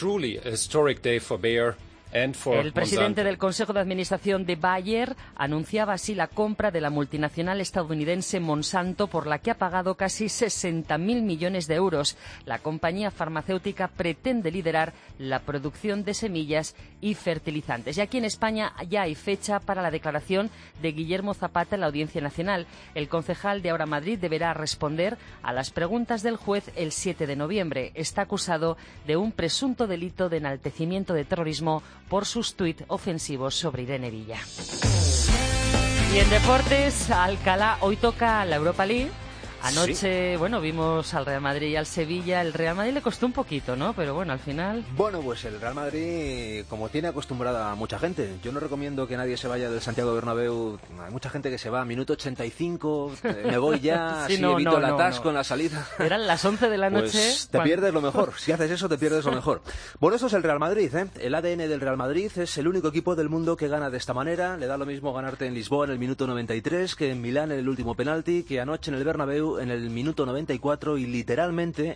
El presidente del Consejo de Administración de Bayer anunciaba así la compra de la multinacional estadounidense Monsanto, por la que ha pagado casi 60.000 millones de euros. La compañía farmacéutica pretende liderar la producción de semillas y fertilizantes. Y aquí en España ya hay fecha para la declaración de Guillermo Zapata en la Audiencia Nacional. El concejal de Ahora Madrid deberá responder a las preguntas del juez el 7 de noviembre. Está acusado de un presunto delito de enaltecimiento de terrorismo por sus tuits ofensivos sobre Irene Villa. Y en deportes, Alcalá, hoy toca la Europa League. Anoche, bueno, vimos al Real Madrid y al Sevilla. El Real Madrid le costó un poquito, ¿no? Pero bueno, al final... Bueno, pues el Real Madrid, como tiene acostumbrada a mucha gente, yo no recomiendo que nadie se vaya del Santiago Bernabéu. Hay mucha gente que se va a minuto 85, me voy ya, sí, así evito el atasco en la salida. Eran las 11 de la noche. Pues te pierdes lo mejor. Si haces eso, te pierdes lo mejor. Bueno, eso es el Real Madrid, ¿eh? El ADN del Real Madrid es el único equipo del mundo que gana de esta manera. Le da lo mismo ganarte en Lisboa en el minuto 93 que en Milán en el último penalti, que anoche en el Bernabéu en el minuto 94 y literalmente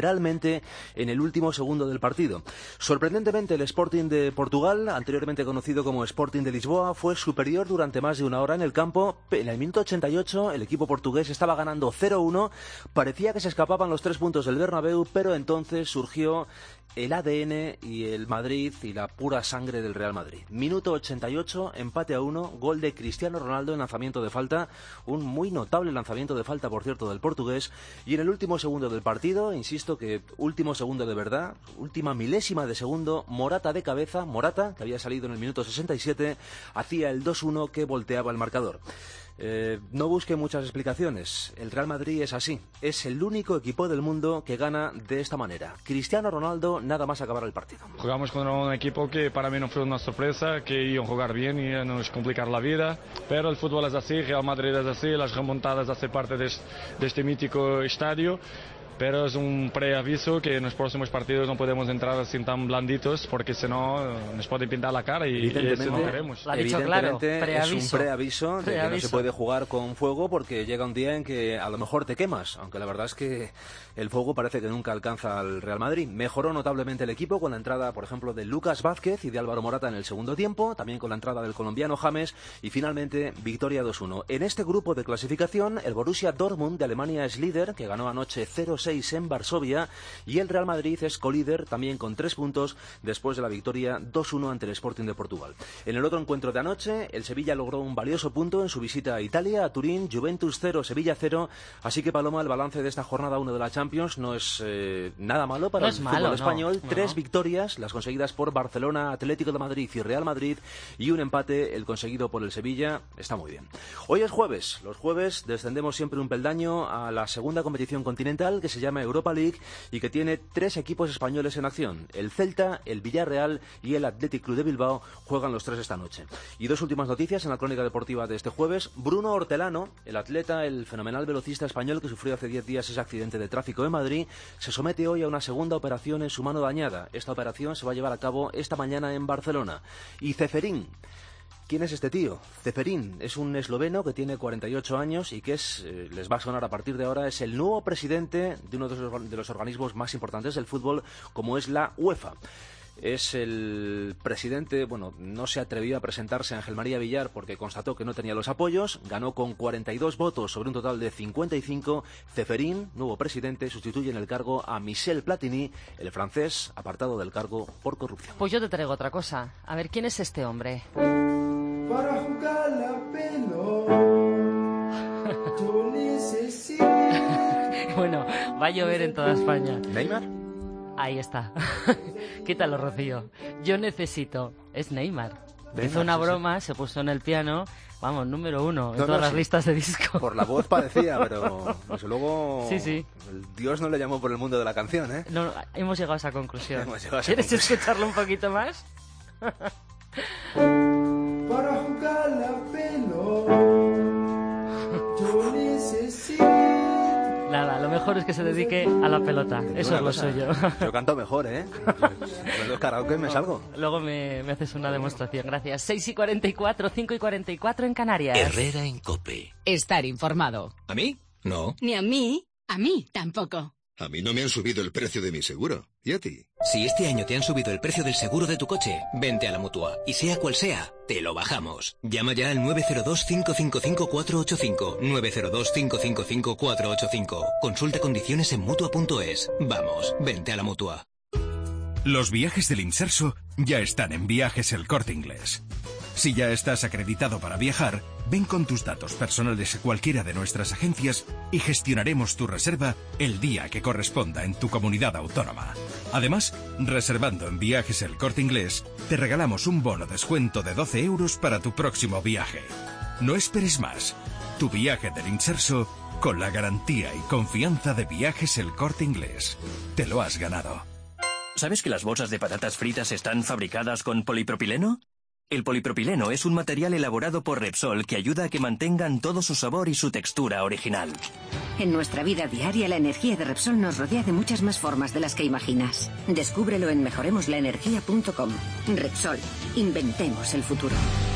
en el último segundo del partido. Sorprendentemente, el Sporting de Portugal, anteriormente conocido como Sporting de Lisboa, fue superior durante más de una hora en el campo. En el minuto 88 el equipo portugués estaba ganando 0-1, parecía que se escapaban los 3 puntos del Bernabéu, pero entonces surgió el ADN y el Madrid y la pura sangre del Real Madrid. Minuto 88, empate a 1, gol de Cristiano Ronaldo en lanzamiento de falta, un muy notable lanzamiento de falta, por cierto, del portugués, y en el último segundo del partido, insisto que último segundo de verdad, última milésima de segundo, Morata de cabeza, Morata, que había salido en el minuto 67, hacía el 2-1 que volteaba el marcador. No busque muchas explicaciones. El Real Madrid es así. Es el único equipo del mundo que gana de esta manera. Cristiano Ronaldo, nada más acabar el partido. Jugamos contra un equipo que para mí no fue una sorpresa, que iban a jugar bien y a nos complicar la vida. Pero el fútbol es así, Real Madrid es así, las remontadas hacen parte de este mítico estadio. Pero es un preaviso que en los próximos partidos no podemos entrar así tan blanditos, porque si no nos puede pintar la cara y eso no queremos. Evidentemente es un preaviso de que no se puede jugar con fuego, porque llega un día en que a lo mejor te quemas, aunque la verdad es que el fuego parece que nunca alcanza al Real Madrid. Mejoró notablemente el equipo con la entrada, por ejemplo, de Lucas Vázquez y de Álvaro Morata en el segundo tiempo, también con la entrada del colombiano James, y finalmente victoria 2-1. En este grupo de clasificación, el Borussia Dortmund de Alemania es líder, que ganó anoche 0-6 en Varsovia, y el Real Madrid es colíder también con 3 puntos después de la victoria 2-1 ante el Sporting de Portugal. En el otro encuentro de anoche, el Sevilla logró un valioso punto en su visita a Italia, a Turín, Juventus 0, Sevilla 0, así que Paloma, el balance de esta jornada 1 de la Champions no es nada malo para el fútbol español. 3 victorias, las conseguidas por Barcelona, Atlético de Madrid y Real Madrid, y un empate, el conseguido por el Sevilla. Está muy bien. Hoy es jueves. Los jueves descendemos siempre un peldaño a la segunda competición continental, que se llama Europa League, y que tiene 3 equipos españoles en acción. El Celta, el Villarreal y el Athletic Club de Bilbao juegan los 3 esta noche. Y 2 últimas noticias en la crónica deportiva de este jueves. Bruno Hortelano, el atleta, el fenomenal velocista español que sufrió hace 10 días ese accidente de tráfico en Madrid, se somete hoy a una segunda operación en su mano dañada. Esta operación se va a llevar a cabo esta mañana en Barcelona. Y Ceferín, ¿quién es este tío? Ceferín es un esloveno que tiene 48 años y que les va a sonar a partir de ahora, es el nuevo presidente de uno de los organismos más importantes del fútbol, como es la UEFA. Es el presidente, bueno, no se atrevió a presentarse Ángel María Villar porque constató que no tenía los apoyos, ganó con 42 votos sobre un total de 55. Ceferín, nuevo presidente, sustituye en el cargo a Michel Platini, el francés, apartado del cargo por corrupción. Pues yo te traigo otra cosa. A ver, ¿quién es este hombre? Para jugar la pelota, yo necesito... Bueno, va a llover en toda España. ¿Neymar? Ahí está. Quítalo, Rocío. Yo necesito. Es Neymar. Hizo una broma, se puso en el piano. Vamos, número 1 en todas las listas de disco. Por la voz parecía, pero desde luego sí. El Dios no le llamó por el mundo de la canción, ¿eh? No, hemos llegado a esa conclusión. ¿Quieres escucharlo un poquito más? Para jugar la pelota, yo necesito... Nada, lo mejor es que se dedique a la pelota. Eso es lo suyo. Yo canto mejor, ¿eh? Con los karaoke me salgo. Luego me haces una demostración. Gracias. 6:44, 5:44 en Canarias. Herrera en COPE. Estar informado. ¿A mí? No. Ni a mí. A mí tampoco. A mí no me han subido el precio de mi seguro. ¿Y a ti? Si este año te han subido el precio del seguro de tu coche, vente a la Mutua. Y sea cual sea, te lo bajamos. Llama ya al 902-555-485. 902-555-485. Consulta condiciones en Mutua.es. Vamos, vente a la Mutua. Los viajes del Inserso ya están en Viajes El Corte Inglés. Si ya estás acreditado para viajar, ven con tus datos personales a cualquiera de nuestras agencias y gestionaremos tu reserva el día que corresponda en tu comunidad autónoma. Además, reservando en Viajes El Corte Inglés, te regalamos un bono descuento de 12 euros para tu próximo viaje. No esperes más. Tu viaje del Inserso con la garantía y confianza de Viajes El Corte Inglés. Te lo has ganado. ¿Sabes que las bolsas de patatas fritas están fabricadas con polipropileno? El polipropileno es un material elaborado por Repsol que ayuda a que mantengan todo su sabor y su textura original. En nuestra vida diaria, la energía de Repsol nos rodea de muchas más formas de las que imaginas. Descúbrelo en mejoremoslaenergia.com. Repsol, inventemos el futuro.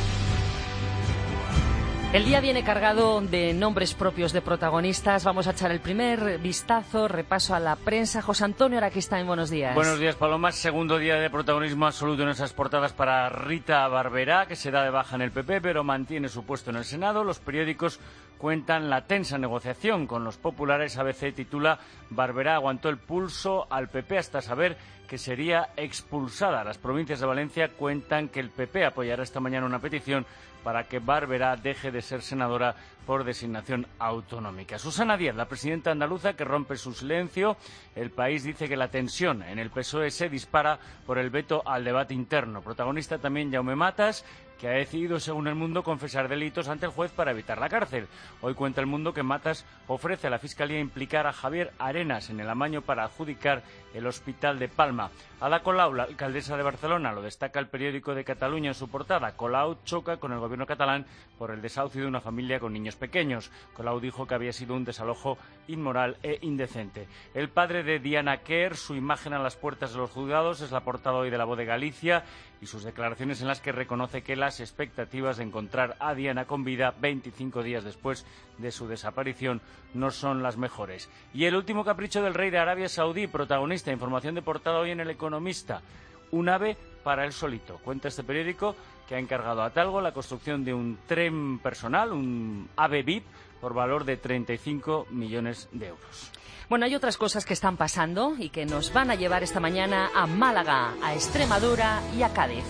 El día viene cargado de nombres propios de protagonistas. Vamos a echar el primer vistazo, repaso a la prensa. José Antonio Araquistain, buenos días. Buenos días, Paloma. Segundo día de protagonismo absoluto en esas portadas para Rita Barberá, que se da de baja en el PP, pero mantiene su puesto en el Senado. Los periódicos cuentan la tensa negociación con los populares. ABC titula: Barberá aguantó el pulso al PP hasta saber que sería expulsada. Las provincias de Valencia cuentan que el PP apoyará esta mañana una petición para que Barberá deje de ser senadora por designación autonómica. Susana Díaz, la presidenta andaluza, que rompe su silencio. El País dice que la tensión en el PSOE se dispara por el veto al debate interno. Protagonista también Jaume Matas, que ha decidido, según El Mundo, confesar delitos ante el juez para evitar la cárcel. Hoy cuenta El Mundo que Matas ofrece a la Fiscalía implicar a Javier Arenas en el amaño para adjudicar el Hospital de Palma. Ada Colau, la alcaldesa de Barcelona, lo destaca el periódico de Cataluña en su portada. Colau choca con el gobierno catalán por el desahucio de una familia con niños pequeños. Colau dijo que había sido un desalojo inmoral e indecente. El padre de Diana Quer, su imagen a las puertas de los juzgados, es la portada hoy de La Voz de Galicia, y sus declaraciones en las que reconoce que las expectativas de encontrar a Diana con vida 25 días después de su desaparición no son las mejores. Y el último capricho del rey de Arabia Saudí, protagonista, información de portada hoy en El Economista. Un ave para él solito. Cuenta este periódico que ha encargado a Talgo la construcción de un tren personal, un ave VIP, por valor de 35 millones de euros. Bueno, hay otras cosas que están pasando y que nos van a llevar esta mañana a Málaga, a Extremadura y a Cádiz.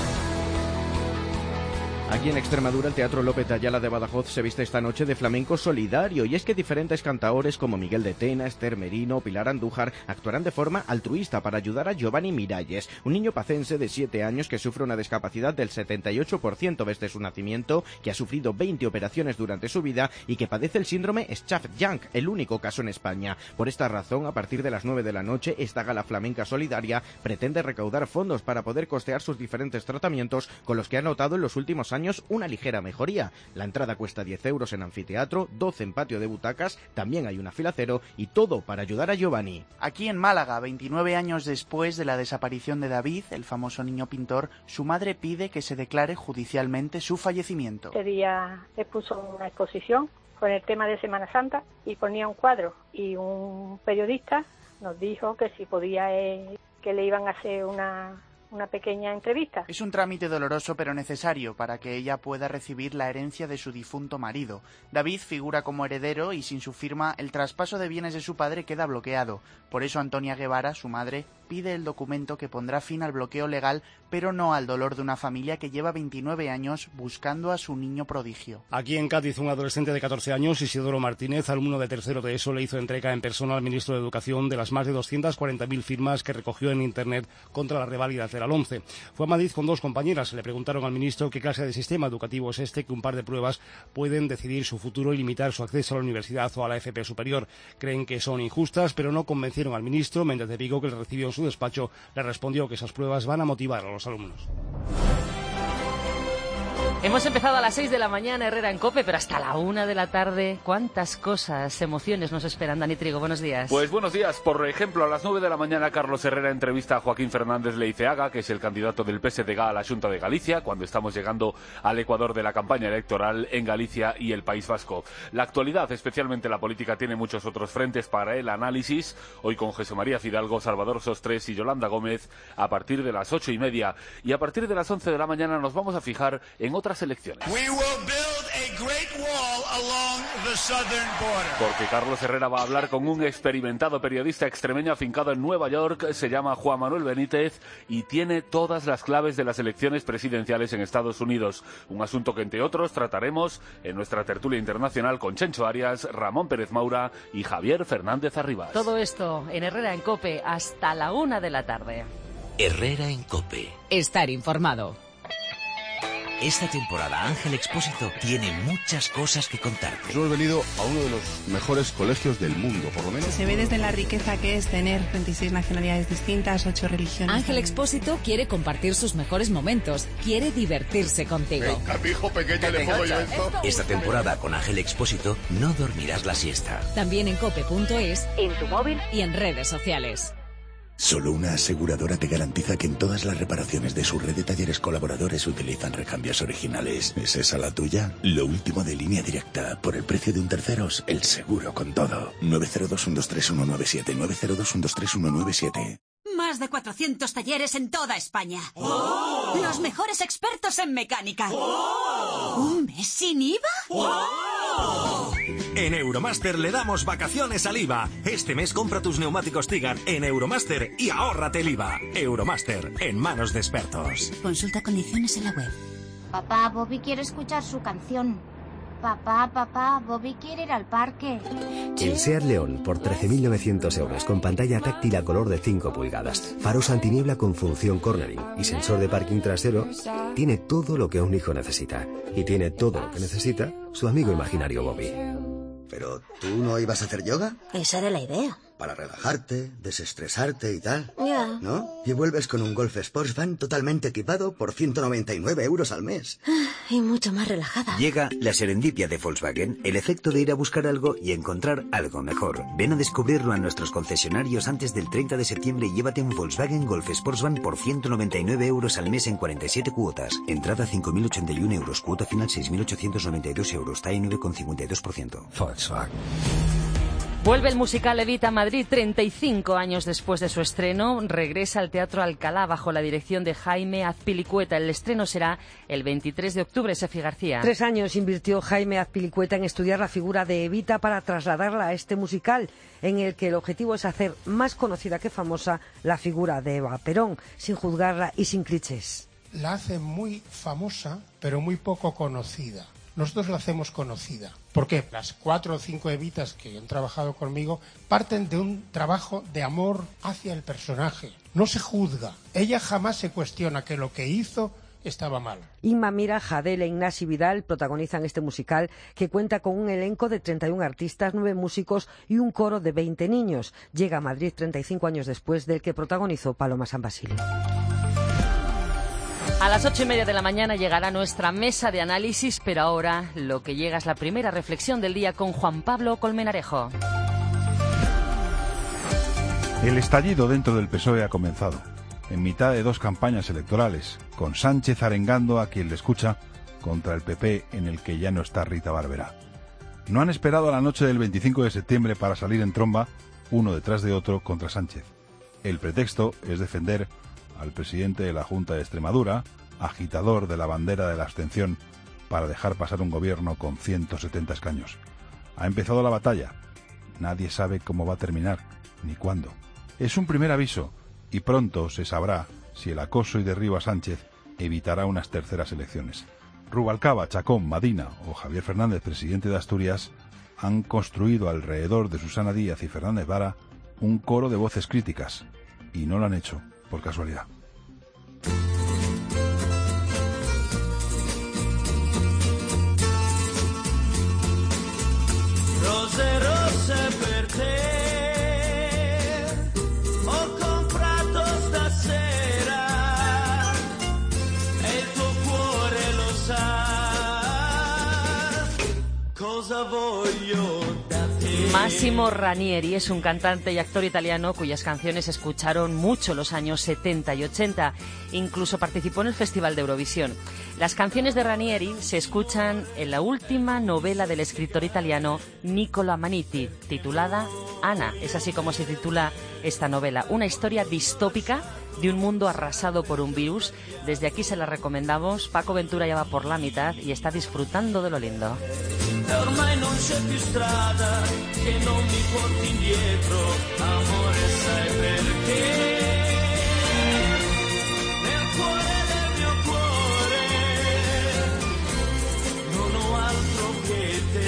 Aquí en Extremadura, el Teatro López de Ayala de Badajoz se viste esta noche de flamenco solidario, y es que diferentes cantaores como Miguel de Tena, Esther Merino, Pilar Andújar actuarán de forma altruista para ayudar a Giovanni Miralles, un niño pacense de 7 años que sufre una discapacidad del 78% desde su nacimiento, que ha sufrido 20 operaciones durante su vida y que padece el síndrome Schaff-Young, el único caso en España. Por esta razón, a partir de las 9 de la noche, esta gala flamenca solidaria pretende recaudar fondos para poder costear sus diferentes tratamientos, con los que ha notado en los últimos años una ligera mejoría. La entrada cuesta 10 euros en anfiteatro, 12 en patio de butacas, también hay una fila cero, y todo para ayudar a Giovanni. Aquí en Málaga, 29 años después de la desaparición de David, el famoso niño pintor, su madre pide que se declare judicialmente su fallecimiento. Este día expuso una exposición con el tema de Semana Santa y ponía un cuadro, y un periodista nos dijo que si podía, que le iban a hacer una pequeña entrevista. Es un trámite doloroso pero necesario para que ella pueda recibir la herencia de su difunto marido. David figura como heredero y sin su firma el traspaso de bienes de su padre queda bloqueado. Por eso Antonia Guevara, su madre, pide el documento que pondrá fin al bloqueo legal, pero no al dolor de una familia que lleva 29 años buscando a su niño prodigio. Aquí en Cádiz, un adolescente de 14 años, Isidoro Martínez, alumno de tercero de ESO, le hizo entrega en persona al ministro de Educación de las más de 240.000 firmas que recogió en Internet contra la reválida de la LOMCE. Fue a Madrid con dos compañeras. Le preguntaron al ministro qué clase de sistema educativo es este, que un par de pruebas pueden decidir su futuro y limitar su acceso a la universidad o a la FP superior. Creen que son injustas, pero no convencieron al ministro. Méndez de Vigo, que le recibió en su despacho, le respondió que esas pruebas van a motivar a los alumnos. Hemos empezado a las 6 de la mañana, Herrera en COPE, pero hasta la 1 de la tarde. ¿Cuántas cosas, emociones nos esperan? Dani Trigo, buenos días. Pues buenos días. Por ejemplo, a las 9 de la mañana Carlos Herrera entrevista a Joaquín Fernández Leiceaga, que es el candidato del PSDG a la Xunta de Galicia, cuando estamos llegando al ecuador de la campaña electoral en Galicia y el País Vasco. La actualidad, especialmente la política, tiene muchos otros frentes para el análisis. Hoy con José María Fidalgo, Salvador Sostres y Yolanda Gómez a partir de las 8:30. Y a partir de las 11 de la mañana nos vamos a fijar en otras elecciones. Porque Carlos Herrera va a hablar con un experimentado periodista extremeño afincado en Nueva York, se llama Juan Manuel Benítez y tiene todas las claves de las elecciones presidenciales en Estados Unidos. Un asunto que, entre otros, trataremos en nuestra tertulia internacional con Chencho Arias, Ramón Pérez Maura y Javier Fernández Arribas. Todo esto en Herrera en COPE hasta la 1 de la tarde. Herrera en COPE. Estar informado. Esta temporada Ángel Expósito tiene muchas cosas que contarte. Yo he venido a uno de los mejores colegios del mundo, por lo menos. Se ve desde la riqueza que es tener 26 nacionalidades distintas, 8 religiones. Ángel Expósito quiere compartir sus mejores momentos, quiere divertirse contigo. El capijo pequeño le pongo yo esto. Esta temporada con Ángel Expósito no dormirás la siesta. También en cope.es, en tu móvil y en redes sociales. Solo una aseguradora te garantiza que en todas las reparaciones de su red de talleres colaboradores utilizan recambios originales. ¿Es esa la tuya? Lo último de Línea Directa. Por el precio de un terceros, el seguro con todo. 902-123-197. 902-123-197. Más de 400 talleres en toda España. ¡Oh! Los mejores expertos en mecánica. ¡Oh! ¿Un mes sin IVA? ¡Oh! En Euromaster le damos vacaciones al IVA. Este mes compra tus neumáticos Tigan en Euromaster y ahórrate el IVA. Euromaster, en manos de expertos. Consulta condiciones en la web. Papá, Bobby quiere escuchar su canción. Papá, Bobby quiere ir al parque. El Seat León por 13.900 euros con pantalla táctil a color de 5 pulgadas, faros antiniebla con función cornering y sensor de parking trasero, tiene todo lo que un hijo necesita. Y tiene todo lo que necesita su amigo imaginario Bobby. ¿Pero tú no ibas a hacer yoga? Esa era la idea. Para relajarte, desestresarte y tal. Ya. ¿No? Y vuelves con un Golf Sportsvan totalmente equipado por 199 euros al mes. Y mucho más relajada. Llega la serendipia de Volkswagen, el efecto de ir a buscar algo y encontrar algo mejor. Ven a descubrirlo a nuestros concesionarios antes del 30 de septiembre y llévate un Volkswagen Golf Sportsvan por 199 euros al mes en 47 cuotas. Entrada 5.081 euros, cuota final 6.892 euros, TAE 9,52%. Volkswagen. Vuelve el musical Evita Madrid 35 años después de su estreno. Regresa al Teatro Alcalá bajo la dirección de Jaime Azpilicueta. El estreno será el 23 de octubre, Sefi García. 3 años invirtió Jaime Azpilicueta en estudiar la figura de Evita para trasladarla a este musical, en el que el objetivo es hacer más conocida que famosa la figura de Eva Perón, sin juzgarla y sin clichés. La hace muy famosa, pero muy poco conocida. Nosotros la hacemos conocida. ¿Por qué? Las 4 o 5 Evitas que han trabajado conmigo parten de un trabajo de amor hacia el personaje. No se juzga. Ella jamás se cuestiona que lo que hizo estaba mal. Inma Mira, Jadel e Ignasi Vidal protagonizan este musical que cuenta con un elenco de 31 artistas, 9 músicos y un coro de 20 niños. Llega a Madrid 35 años después del que protagonizó Paloma San Basilio. A las 8:30 de la mañana llegará nuestra mesa de análisis, pero ahora lo que llega es la primera reflexión del día con Juan Pablo Colmenarejo. El estallido dentro del PSOE ha comenzado, en mitad de 2 campañas electorales, con Sánchez arengando a quien le escucha contra el PP en el que ya no está Rita Barberá. No han esperado a la noche del 25 de septiembre para salir en tromba, uno detrás de otro, contra Sánchez. El pretexto es defender al presidente de la Junta de Extremadura, agitador de la bandera de la abstención, para dejar pasar un gobierno con 170 escaños. Ha empezado la batalla. Nadie sabe cómo va a terminar, ni cuándo. Es un primer aviso, y pronto se sabrá si el acoso y derribo a Sánchez evitará unas terceras elecciones. Rubalcaba, Chacón, Madina o Javier Fernández, presidente de Asturias, han construido alrededor de Susana Díaz y Fernández Vara un coro de voces críticas, y no lo han hecho por casualidad. Rose, rose per te, ho comprato stasera e il tuo cuore lo sa. Massimo Ranieri es un cantante y actor italiano cuyas canciones se escucharon mucho los años 70 y 80. Incluso participó en el Festival de Eurovisión. Las canciones de Ranieri se escuchan en la última novela del escritor italiano Niccolo Amaniti, titulada Ana. Es así como se titula esta novela. Una historia distópica de un mundo arrasado por un virus. Desde aquí se la recomendamos. Paco Ventura ya va por la mitad y está disfrutando de lo lindo. Ormai non c'è più strada che non mi porti indietro, amore, sai perché? Nel cuore del mio cuore non ho altro che te.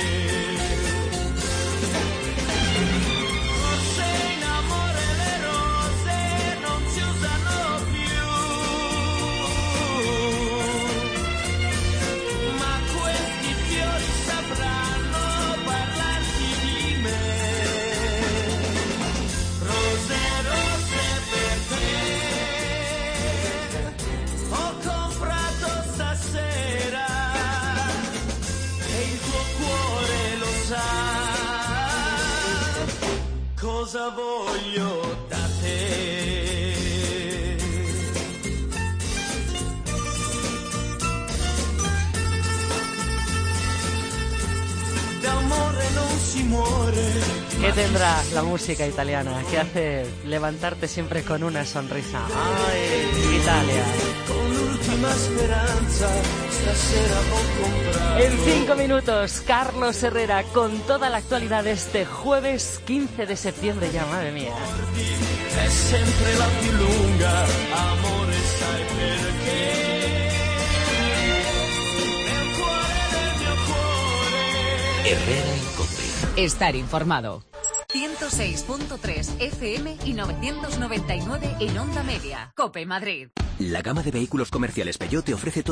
Forse in amore le rose non si usano più, ma questi fiori sapranno parlarti di me. Rose, rose per te ho comprato stasera e il tuo cuore lo sa cosa voglio da te. D'amore non si muore. ¿Qué tendrá la música italiana que hace levantarte siempre con una sonrisa? ¡Ay, Italia! Con l'ultima speranza stasera ho comprato. En 5 minutos, Carlos Herrera con toda la actualidad de este jueves 15 de septiembre ya, madre mía. È sempre la più lunga, amore, sai perché? Nel cuore del mio cuore. Herrera Incope. Estar informado. 106.3 FM y 999 en onda media. COPE Madrid. La gama de vehículos comerciales Peugeot te ofrece